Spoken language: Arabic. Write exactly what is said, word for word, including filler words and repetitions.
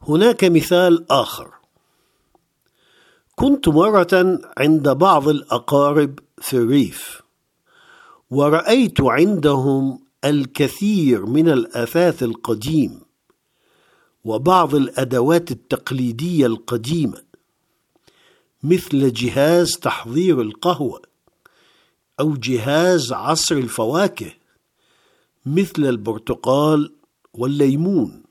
هناك مثال آخر. كنت مرة عند بعض الأقارب في الريف، ورأيت عندهم الكثير من الأثاث القديم وبعض الأدوات التقليدية القديمة، مثل جهاز تحضير القهوة أو جهاز عصر الفواكه مثل البرتقال والليمون.